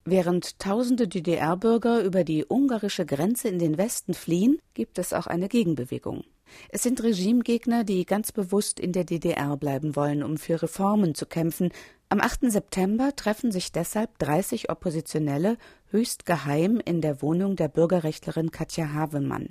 Während tausende DDR-Bürger über die ungarische Grenze in den Westen fliehen, gibt es auch eine Gegenbewegung. Es sind Regimegegner, die ganz bewusst in der DDR bleiben wollen, um für Reformen zu kämpfen. Am 8. September treffen sich deshalb 30 Oppositionelle höchst geheim in der Wohnung der Bürgerrechtlerin Katja Havemann.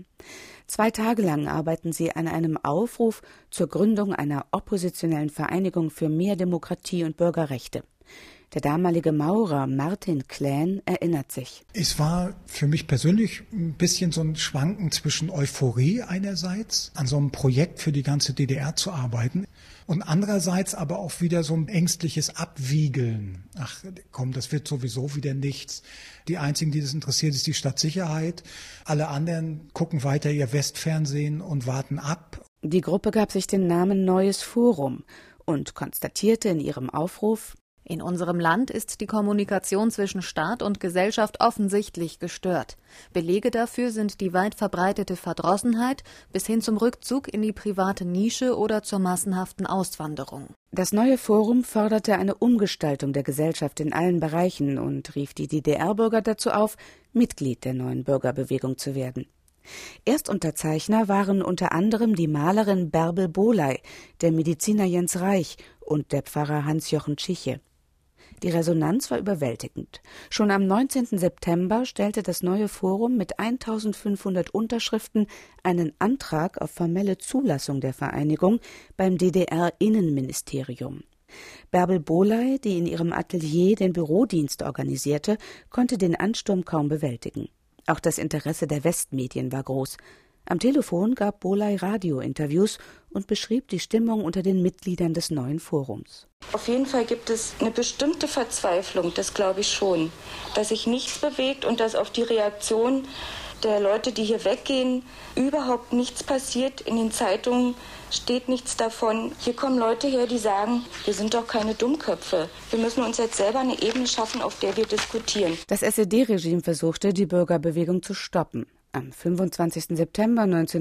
2 Tage lang arbeiten sie an einem Aufruf zur Gründung einer oppositionellen Vereinigung für mehr Demokratie und Bürgerrechte. Der damalige Maurer Martin Klähn erinnert sich. Es war für mich persönlich ein bisschen so ein Schwanken zwischen Euphorie einerseits, an so einem Projekt für die ganze DDR zu arbeiten, und andererseits aber auch wieder so ein ängstliches Abwiegeln. Ach komm, das wird sowieso wieder nichts. Die einzigen, die das interessiert, ist die Stadtsicherheit. Alle anderen gucken weiter ihr Westfernsehen und warten ab. Die Gruppe gab sich den Namen Neues Forum und konstatierte in ihrem Aufruf: In unserem Land ist die Kommunikation zwischen Staat und Gesellschaft offensichtlich gestört. Belege dafür sind die weit verbreitete Verdrossenheit bis hin zum Rückzug in die private Nische oder zur massenhaften Auswanderung. Das neue Forum forderte eine Umgestaltung der Gesellschaft in allen Bereichen und rief die DDR-Bürger dazu auf, Mitglied der neuen Bürgerbewegung zu werden. Erstunterzeichner waren unter anderem die Malerin Bärbel Bohley, der Mediziner Jens Reich und der Pfarrer Hans-Jochen Tschiche. Die Resonanz war überwältigend. Schon am 19. September stellte das neue Forum mit 1500 Unterschriften einen Antrag auf formelle Zulassung der Vereinigung beim DDR-Innenministerium. Bärbel Bohley, die in ihrem Atelier den Bürodienst organisierte, konnte den Ansturm kaum bewältigen. Auch das Interesse der Westmedien war groß. Am Telefon gab Bohley Radiointerviews und beschrieb die Stimmung unter den Mitgliedern des neuen Forums. Auf jeden Fall gibt es eine bestimmte Verzweiflung, das glaube ich schon, dass sich nichts bewegt und dass auf die Reaktion der Leute, die hier weggehen, überhaupt nichts passiert. In den Zeitungen steht nichts davon. Hier kommen Leute her, die sagen, wir sind doch keine Dummköpfe. Wir müssen uns jetzt selber eine Ebene schaffen, auf der wir diskutieren. Das SED-Regime versuchte, die Bürgerbewegung zu stoppen. Am 25. September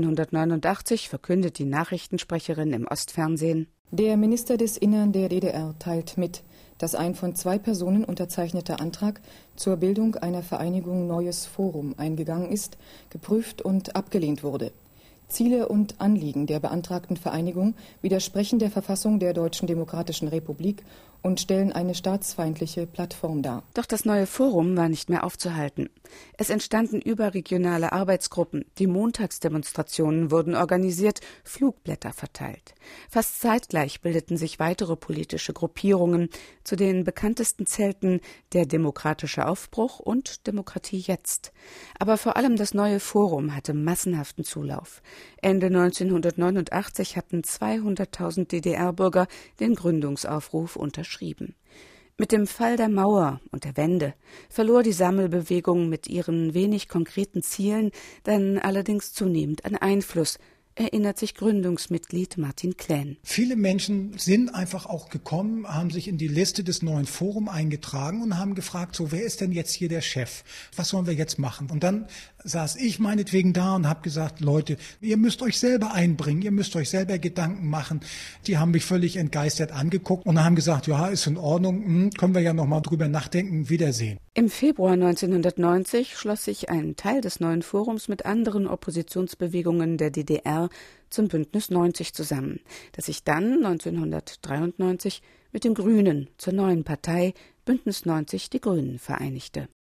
1989 verkündet die Nachrichtensprecherin im Ostfernsehen: Der Minister des Innern der DDR teilt mit, dass ein von 2 Personen unterzeichneter Antrag zur Bildung einer Vereinigung Neues Forum eingegangen ist, geprüft und abgelehnt wurde. Ziele und Anliegen der beantragten Vereinigung widersprechen der Verfassung der Deutschen Demokratischen Republik und stellen eine staatsfeindliche Plattform dar. Doch das neue Forum war nicht mehr aufzuhalten. Es entstanden überregionale Arbeitsgruppen, die Montagsdemonstrationen wurden organisiert, Flugblätter verteilt. Fast zeitgleich bildeten sich weitere politische Gruppierungen, zu den bekanntesten zählten der Demokratische Aufbruch und Demokratie jetzt. Aber vor allem das neue Forum hatte massenhaften Zulauf. Ende 1989 hatten 200.000 DDR-Bürger den Gründungsaufruf unterschrieben. Mit dem Fall der Mauer und der Wende verlor die Sammelbewegung mit ihren wenig konkreten Zielen dann allerdings zunehmend an Einfluss, erinnert sich Gründungsmitglied Martin Klähn. Viele Menschen sind einfach auch gekommen, haben sich in die Liste des neuen Forums eingetragen und haben gefragt, so, wer ist denn jetzt hier der Chef? Was sollen wir jetzt machen? Und dann saß ich meinetwegen da und habe gesagt, Leute, ihr müsst euch selber einbringen, ihr müsst euch selber Gedanken machen. Die haben mich völlig entgeistert angeguckt und haben gesagt, ja, ist in Ordnung, können wir ja noch mal drüber nachdenken, Wiedersehen. Im Februar 1990 schloss sich ein Teil des neuen Forums mit anderen Oppositionsbewegungen der DDR zum Bündnis 90 zusammen, das sich dann 1993 mit den Grünen zur neuen Partei Bündnis 90 Die Grünen vereinigte.